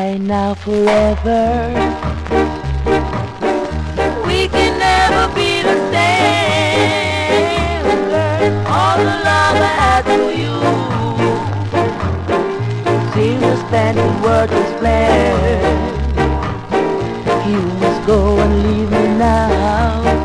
right now forever. We can never be the same, girl. All the love I had for you seems to spend in worthless plans. You must go and leave me now.